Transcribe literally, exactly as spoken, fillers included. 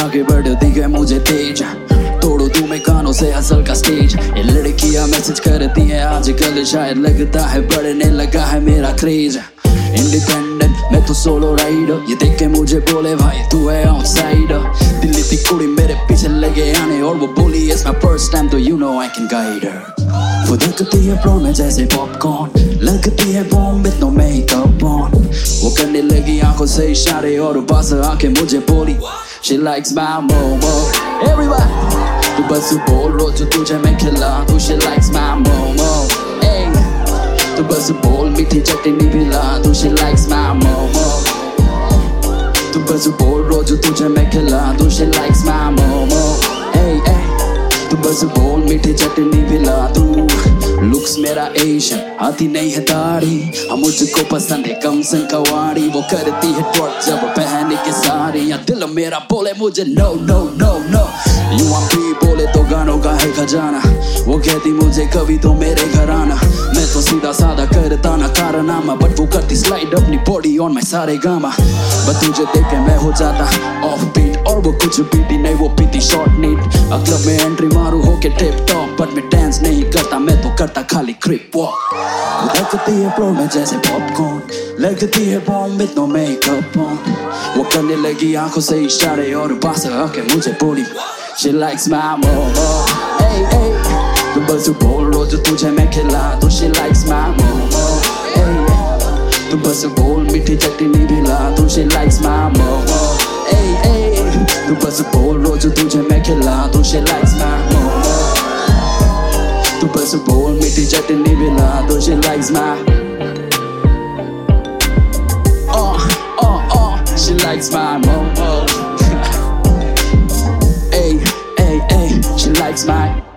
आगे बढ़ती है मुझे तेज, तोड़ो तू मैं कानों से हसल का स्टेज। ये लड़कियां मैसेज करती है आजकल, शायद लगता है बढ़ने लगा है मेरा क्रेज। इंडिपेंडेंट मैं तो सोलो राइडर, ये देख के मुझे बोले भाई तू है आउटसाइडर। दिल्ली की कुड़ी मेरे पीछे लगे आने और वो बोली इट्स माय फर्स्ट टाइम तो you know I can guide her. वो दिखती है प्रो में जैसे पॉपकॉर्न, लगती है bomb with no makeup on. वो करने लगी आंखों से इशारे और पास आके मुझे बोली she likes my momo। Everybody तू बस बोल रोज तुझे मैं खिला दूं she likes my momo। तू बस बोल मीठी चटनी पिला दूं she likes my momo। तू बस बोल रोज तुझे मैं खिला दूं she likes my momo। तू बस बोल मीठी चटनी पिला दूं। लुक्स मेरा एशियन, आती नहीं है दाढ़ी, हम मुझको पसंद है कम संकवाड़ी। वो करती है ट्वर्क जब पहने के साड़ी, या दिल मेरा बोले मुझे no no no no. You want me बोले तो गानों का है खजाना, वो कहती मुझे कभी तो मेरे घर आना। मैं तो सीधा साधा करता ना कारनामा, बट वो करती स्लाइड अपनी बॉडी ऑन माय सारे गामा। बट तुझे देख के मैं हो जाता ऑफ बीट, और वो कुछ पीती नहीं वो पीती शॉर्ट नीट। क्लब में एंट्री मारू होके टिप टॉप, बट मैं डांस नहीं करता मैं तो करता खाली क्रिप वॉक। लगती है प्रो में जैसे पॉपकॉर्न, लगती है bomb with no makeup on. वो करने लगी आंखों से इशारे और पास आके मुझे बोली she likes my momo। Hey hey तू बस बोल रोज तुझे मैं खिला दूं she likes my momo। Hey तू बस बोल मीठी चटनी पिला दूं she likes my momo। Hey hey तू बस बोल रोज तुझे मैं खिला दूं she likes my momo। तू बस बोल मीठी चटनी पिला दूं she likes my oh oh oh she likes my momo। She likes my